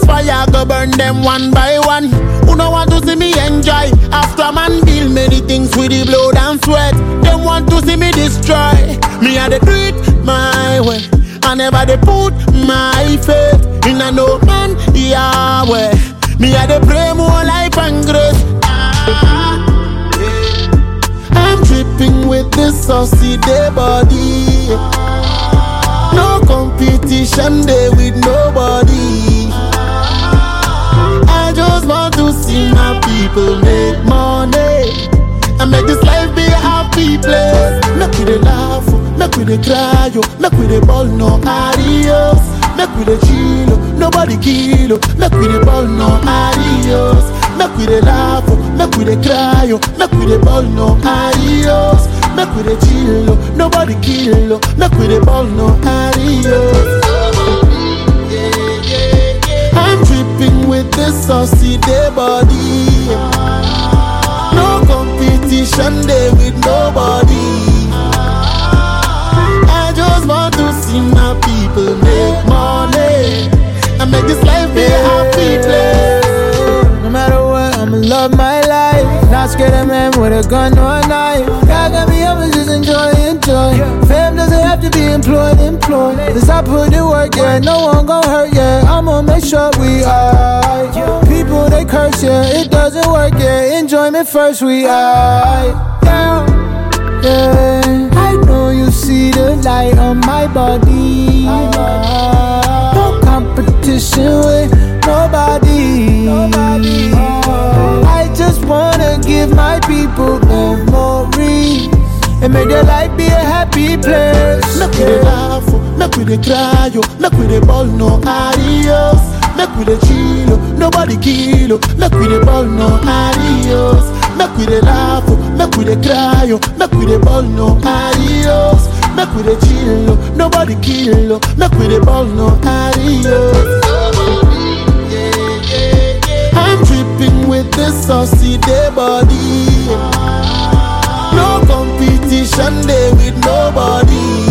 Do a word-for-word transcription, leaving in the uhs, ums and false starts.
Ghost fire go burn them one by one. Who no want to see me enjoy? After man build many things with the blood and sweat. Them want to see me destroy. Me a dey do it my way. I never dey put my faith in a no man Yahweh. Me a dey pray more life and grace. Ah, yeah. I'm dripping with this saucy day body. No competition day with nobody. I just want to see my people make money and make this life be a happy place. Make we dey laugh, make we dey cry, yo. Make we dey ball no adios. Make we dey chill, nobody kill. Make we dey ball no adios. Make we dey laugh, make we dey cry, yo. Make we dey ball no adios. Make we dey chill, nobody kill. Make we dey ball no adios. I'm dripping with this saucy day body. No competition day with nobody. I just want to see my people make money and make this life be a happy place. No matter what, I'ma love my life. Not scared of man with a gun or a knife. God got me up and just enjoy, enjoy. Fam doesn't have to be employed, employed. Cause I put in work, yeah, no one gon' hurt, yeah. I'ma make sure we alright. People they curse, yeah, it doesn't work, yeah. Enjoyment first, we alright. Yeah, yeah. I know you see the light on my body. No competition with nobody. I just wanna give my people memories and make their life be a happy place. Make we dey laugh, make we dey cry, yo. Make we dey ball no adios. Make we dey chill, nobody kill. Make we dey ball no adios. Make we dey laugh, make we dey cry, yo. Make we dey ball no adios. Make we dey chill, nobody kill. Make we dey ball no adios. I'm dripping with this saucy day body. No competition day with nobody.